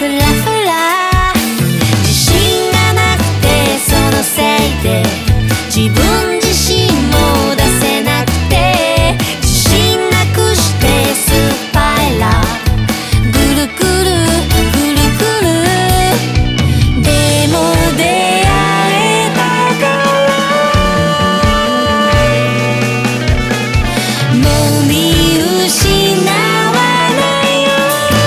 フラフラ自信がなくてそのせいで自分自身も出せなくて自信なくしてスパイラルぐるぐるぐるぐるでも出会えたからもう見失わないよ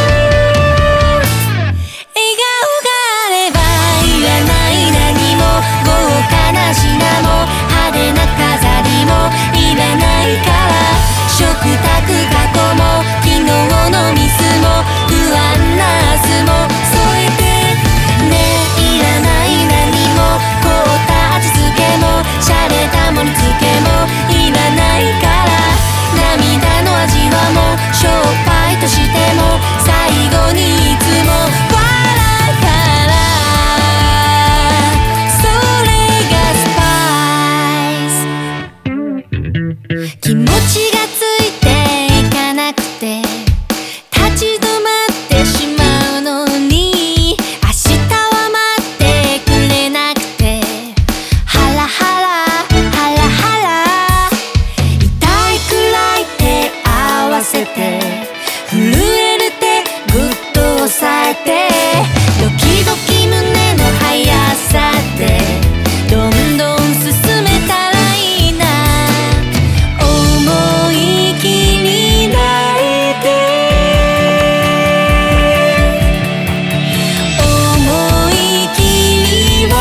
笑顔があればいらない何も豪華な品も派手な飾りもいらないから食卓過去も昨日のミスも不安な明日も添えてねいらない何も凍った味付けも洒落た盛り付けもいらないから涙の味はもうしょっぱいとしても最後にいつも笑ったらそれがスパイス気持ちがついていかなくて立ち止まってしまうのに明日は待ってくれなくてハラハラハラハラ痛いくらい手合わせて震える手ぐっと押さえてドキドキ胸の速さでどんどん進めたらいいな思い切り泣いて思い切り笑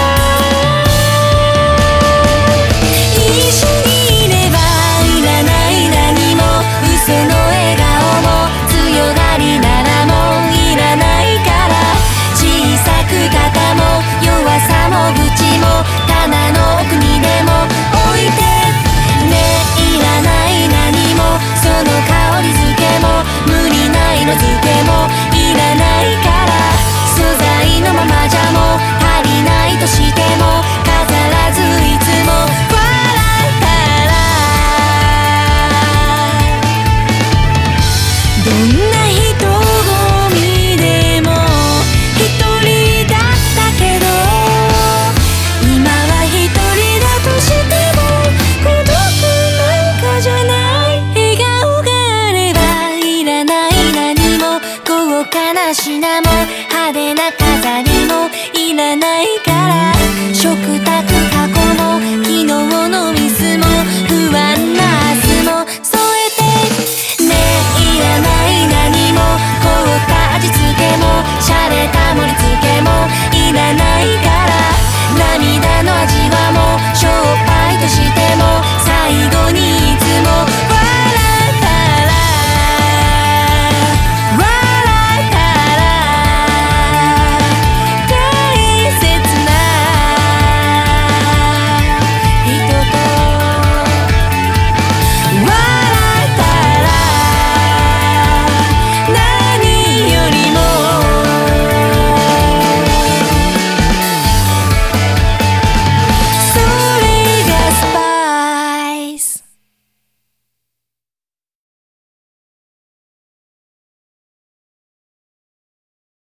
う一緒にいればいらない何も嘘の笑顔も強がりならもういらないから小さく肩も弱さも愚痴も棚の奥にでも置いてねいらない何もその香りづけも無理な色づけもいらないから素材のままじゃもう足りないとしても飾らずいつも笑ったらどんな人混みでも一人だったけど今は一人だとしても孤独なんかじゃない笑顔があればいらない何も豪華な品も派手な飾りもいらないから食卓